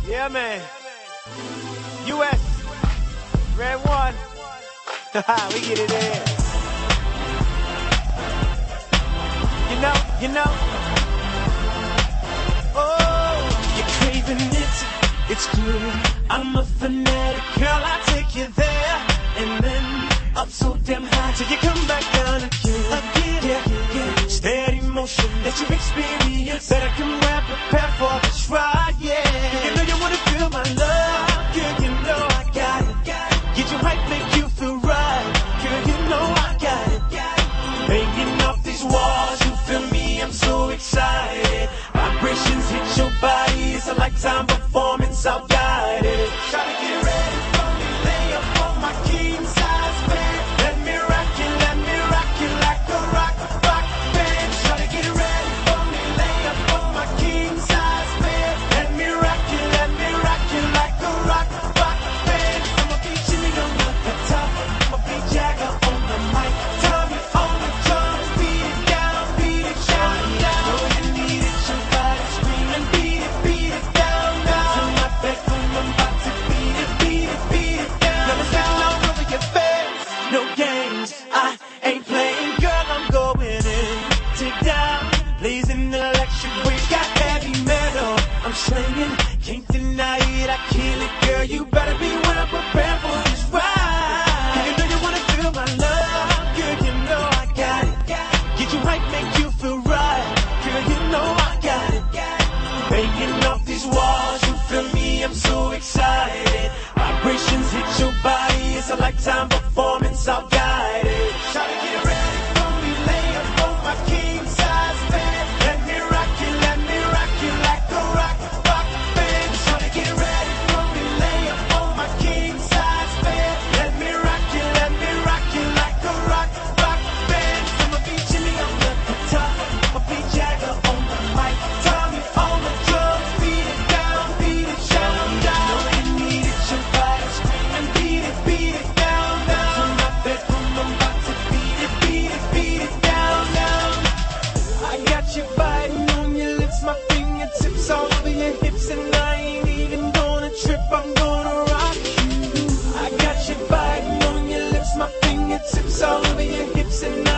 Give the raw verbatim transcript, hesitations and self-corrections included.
Yeah, man. U S Red One. We get it in. You know, you know. Oh, you're craving it. It's good. I'm a fanatic. Girl, I take you there. And then up so damn high till you come back down again. Again, yeah, yeah. Steady motion that you experience. Better come well prepared for this ride, yeah. You know you wanna feel my love. Girl, you know I got it. Get you right, make you feel right. Girl, you know I got it. Banging off these walls, you feel me? I'm so excited. Vibrations hit your body. It's a lifetime performance. I'll guide it. Try to get ready for me. Lay up on my king size bed. Let me rock you, let me rock you like a rock, rock band. Try to get ready for me. Lay up on my king size bed. Let me rock you, let me rock you like a rock, rock band. I'ma be Jimmy on the guitar. I'ma be Jagger on the mic. Tommy on the drums. Beat it down, beat it down, down. Know you need it, your body screaming. Beat it, beat it down, down. To my bedroom, I'm about to beat it, beat it, beat it down. Let me sound all over your face. No games, I ain't playing. Girl, I'm going in. Take down, blazing electric. We got heavy metal. I'm slinging, can't deny it. I kill it, girl. You better be well prepared for this ride. You know you wanna feel my love. Girl, you know I got it. Get you right, make you feel right. Girl, you know I got it. Banging off these walls, you feel me? I'm so excited. Vibrations hit your body. It's a lifetime performance. I'll guide it. Try to get ready for me. Lay up on my king size bed. Let me rock you, let me rock you like a rock, rock band. Try to get ready for me. Lay up on my king size bed. Let me rock you, let me rock you like a rock, rock band. I'ma be Jimmy on the guitar. I'ma be Jagger on the mic. Tommy on the drums. Beat it down, beat it down, down. Know you need it, your body screaming. Beat it, beat it down, down. To my bedroom, I'm about to beat it, beat it, beat it down, down. I got you biting on your lips, my fingertips all over your hips, and I ain't even gonna trip. I'm gonna rock you. I got you biting on your lips, my fingertips all over your hips, and I